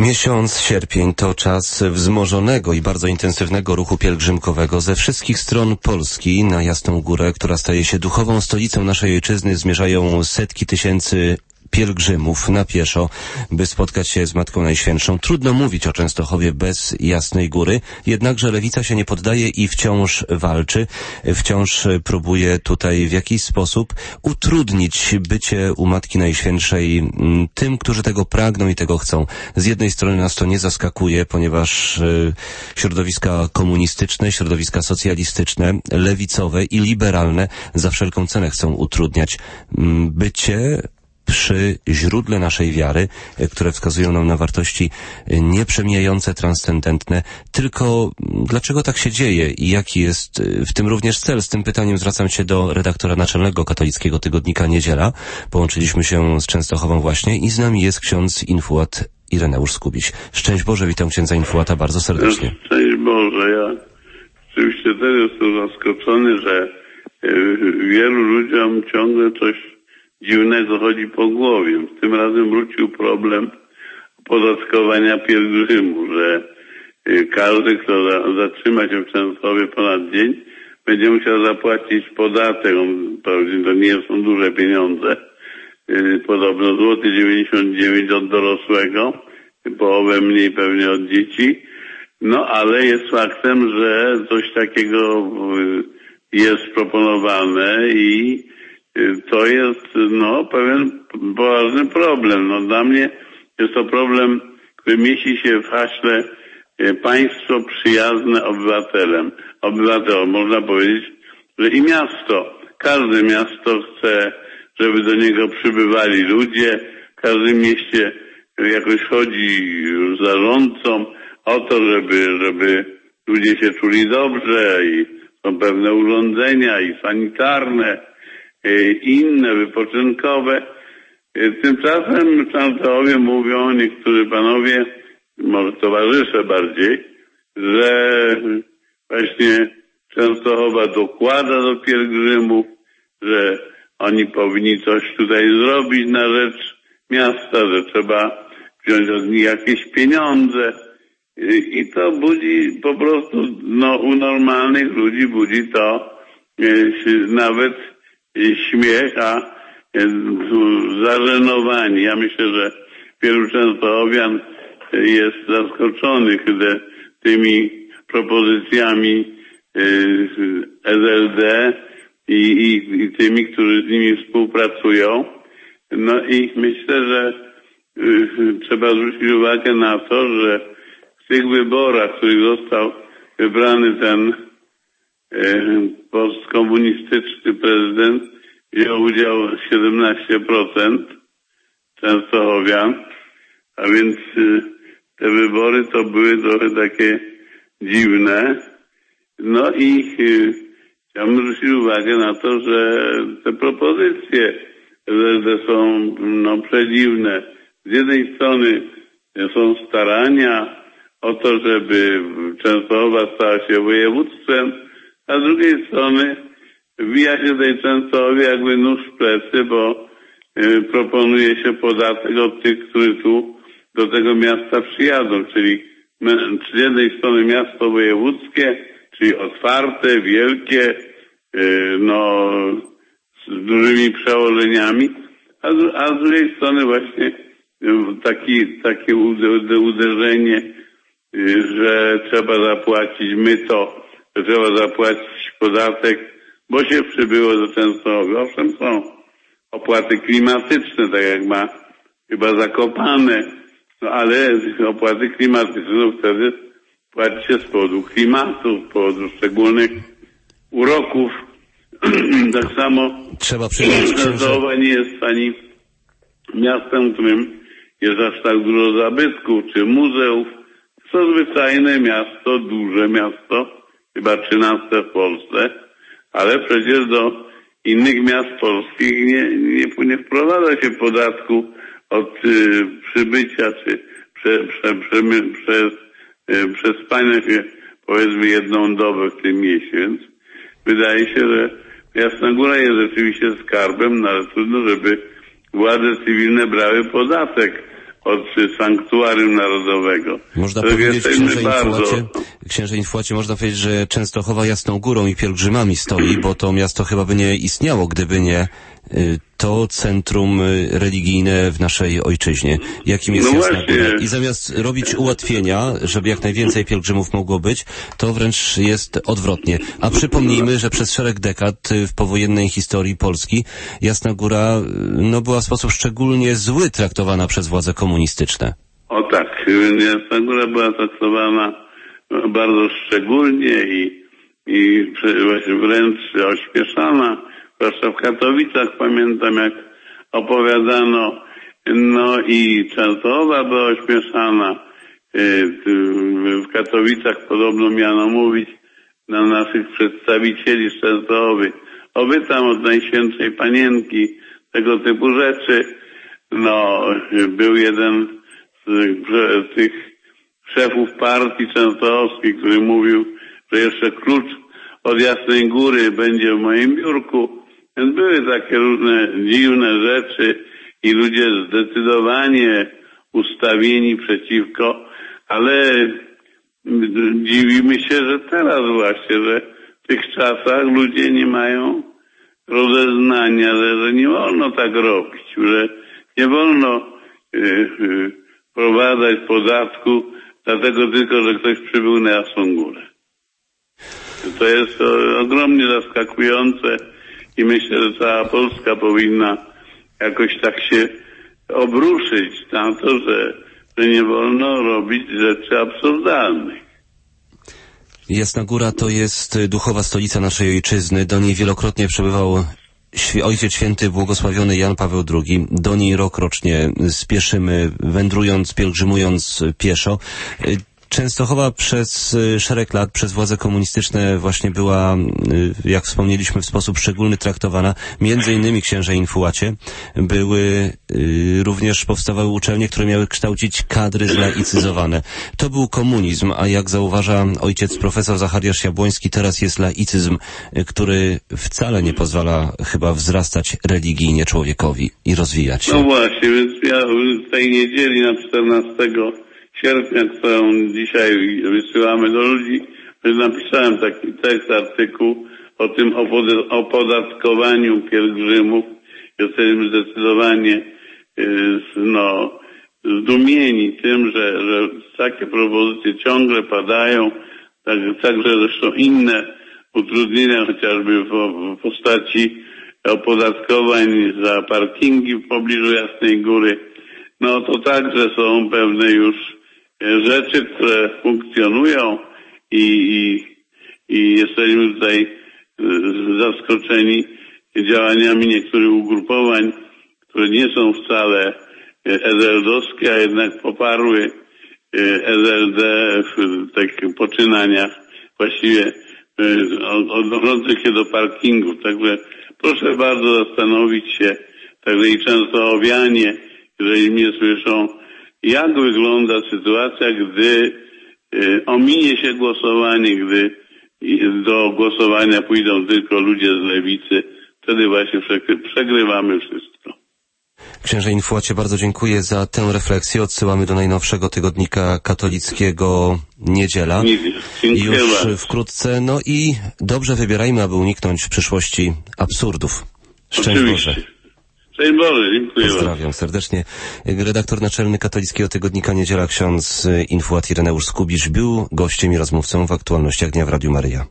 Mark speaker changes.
Speaker 1: Miesiąc sierpień to czas wzmożonego i bardzo intensywnego ruchu pielgrzymkowego. Ze wszystkich stron Polski na Jasną Górę, która staje się duchową stolicą naszej ojczyzny, zmierzają setki tysięcy pielgrzymów na pieszo, by spotkać się z Matką Najświętszą. Trudno mówić o Częstochowie bez Jasnej Góry, jednakże Lewica się nie poddaje i wciąż walczy, wciąż próbuje tutaj w jakiś sposób utrudnić bycie u Matki Najświętszej tym, którzy tego pragną i tego chcą. Z jednej strony nas to nie zaskakuje, ponieważ środowiska komunistyczne, środowiska socjalistyczne, lewicowe i liberalne za wszelką cenę chcą utrudniać bycie przy źródle naszej wiary, które wskazują nam na wartości nieprzemijające, transcendentne. Tylko dlaczego tak się dzieje i jaki jest w tym również cel? Z tym pytaniem zwracam się do redaktora naczelnego katolickiego tygodnika Niedziela. Połączyliśmy się z Częstochową właśnie i z nami jest ksiądz infułat Ireneusz Skubiś. Szczęść Boże, witam księdza infułata bardzo serdecznie.
Speaker 2: Szczęść Boże, ja oczywiście też jestem zaskoczony, że wielu ludziom ciągle coś dziwnego chodzi po głowie. Tym razem wrócił problem opodatkowania pielgrzymu, że każdy, kto zatrzyma się w Częstochowie ponad dzień, będzie musiał zapłacić podatek. Wprawdzie to nie są duże pieniądze. Podobno złoty 99 od dorosłego, połowę mniej pewnie od dzieci. No ale jest faktem, że coś takiego jest proponowane i to jest, pewien poważny problem. Dla mnie jest to problem, który mieści się w haśle państwo przyjazne obywatelom. Można powiedzieć, że i miasto, każde miasto chce, żeby do niego przybywali ludzie. W każdym mieście jakoś chodzi zarządcom o to, żeby ludzie się czuli dobrze i są pewne urządzenia i sanitarne, inne, wypoczynkowe. Tymczasem w Częstochowie mówią niektórzy panowie, może towarzysze bardziej, że właśnie Częstochowa dokłada do pielgrzymów, że oni powinni coś tutaj zrobić na rzecz miasta, że trzeba wziąć od nich jakieś pieniądze. I to budzi po prostu, u normalnych ludzi budzi to nawet śmiech, a zażenowani. Ja myślę, że wielu częstochowian jest zaskoczonych tymi propozycjami SLD i tymi, którzy z nimi współpracują. I myślę, że trzeba zwrócić uwagę na to, że w tych wyborach, w których został wybrany ten postkomunistyczny prezydent, wziął udział 17% częstochowian, a więc te wybory to były trochę takie dziwne. I chciałbym zwrócić uwagę na to, że te propozycje są przedziwne. Z jednej strony są starania o to, żeby Częstochowa stała się województwem, a z drugiej strony wbija się tej Częstochowie jakby nóż w plecy, bo proponuje się podatek od tych, którzy tu do tego miasta przyjadą, czyli z jednej strony miasto wojewódzkie, czyli otwarte, wielkie, z dużymi przełożeniami, a z drugiej strony właśnie takie uderzenie, że trzeba zapłacić myto, że trzeba zapłacić podatek, bo się przybyło do Częstochowy. Owszem, są opłaty klimatyczne, tak jak ma chyba Zakopane, ale opłaty klimatyczne wtedy płaci się z powodu klimatu, z powodu szczególnych uroków. Tak samo
Speaker 1: trzeba przyjąć,
Speaker 2: Częstochowa nie jest ani miastem, w którym jest aż tak dużo zabytków czy muzeów. To zwyczajne miasto, duże miasto, chyba 13 w Polsce, ale przecież do innych miast polskich nie wprowadza się podatku od przybycia czy przespania się powiedzmy jedną dobę w tym mieście, więc wydaje się, że Jasna Góra jest rzeczywiście skarbem, ale trudno, żeby władze cywilne brały podatek od sanktuarium narodowego.
Speaker 1: Można powiedzieć, księże Infułacie, można powiedzieć, że Częstochowa Jasną Górą i pielgrzymami stoi, bo to miasto chyba by nie istniało, gdyby nie to centrum religijne w naszej ojczyźnie, jakim jest Jasna Góra. I zamiast robić ułatwienia, żeby jak najwięcej pielgrzymów mogło być, to wręcz jest odwrotnie. A przypomnijmy, że przez szereg dekad w powojennej historii Polski Jasna Góra była w sposób szczególnie zły traktowana przez władze komunistyczne.
Speaker 2: O tak, Jasna Góra była traktowana bardzo szczególnie i właśnie wręcz ośmieszana. Zwłaszcza w Katowicach pamiętam, jak opowiadano, i Częstochowa była ośmieszana. W Katowicach podobno miano mówić na naszych przedstawicieli z Częstochowy: oby tam od Najświętszej Panienki, tego typu rzeczy. Był jeden z tych szefów partii częstochowskich, który mówił, że jeszcze klucz od Jasnej Góry będzie w moim biurku. Więc były takie różne dziwne rzeczy i ludzie zdecydowanie ustawieni przeciwko, ale dziwimy się, że teraz właśnie, że w tych czasach ludzie nie mają rozeznania, że nie wolno tak robić, że nie wolno wprowadzać podatku dlatego tylko, że ktoś przybył na Jasną Górę. To jest ogromnie zaskakujące i myślę, że cała Polska powinna jakoś tak się obruszyć na to, że nie wolno robić rzeczy absurdalnych.
Speaker 1: Jasna Góra to jest duchowa stolica naszej ojczyzny. Do niej wielokrotnie przebywał Ojciec Święty Błogosławiony Jan Paweł II. Do niej rokrocznie spieszymy, wędrując, pielgrzymując pieszo. Częstochowa przez szereg lat przez władze komunistyczne właśnie była, jak wspomnieliśmy, w sposób szczególny traktowana. Między innymi, księże Infułacie, również powstawały uczelnie, które miały kształcić kadry zlaicyzowane. To był komunizm, a jak zauważa ojciec profesor Zachariasz Jabłoński, teraz jest laicyzm, który wcale nie pozwala chyba wzrastać religijnie człowiekowi i rozwijać się.
Speaker 2: No właśnie, więc ja w tej niedzieli na 14 sierpnia, którą dzisiaj wysyłamy do ludzi, napisałem taki tekst, artykuł o tym opodatkowaniu pielgrzymów. Jesteśmy zdecydowanie zdumieni tym, że takie propozycje ciągle padają, także zresztą inne utrudnienia, chociażby w postaci opodatkowań za parkingi w pobliżu Jasnej Góry. To także są pewne już rzeczy, które funkcjonują i jesteśmy tutaj zaskoczeni działaniami niektórych ugrupowań, które nie są wcale SLD-owskie, a jednak poparły SLD w takich poczynaniach właściwie odnoszących się do parkingów. Także proszę bardzo zastanowić się, także i częstochowianie, jeżeli mnie słyszą, jak wygląda sytuacja, gdy ominie się głosowanie, gdy do głosowania pójdą tylko ludzie z lewicy, wtedy właśnie przegrywamy wszystko.
Speaker 1: Księże Infułacie, bardzo dziękuję za tę refleksję. Odsyłamy do najnowszego tygodnika katolickiego Niedziela.
Speaker 2: Dziękuję
Speaker 1: już
Speaker 2: bardzo.
Speaker 1: Wkrótce. I dobrze wybierajmy, aby uniknąć w przyszłości absurdów. Szczęść Boże.
Speaker 2: Szczęść Boże, dziękuję.
Speaker 1: Pozdrawiam serdecznie. Redaktor naczelny katolickiego tygodnika Niedziela, ksiądz Infułat Ireneusz Skubisz, był gościem i rozmówcą w aktualnościach dnia w Radiu Maryja.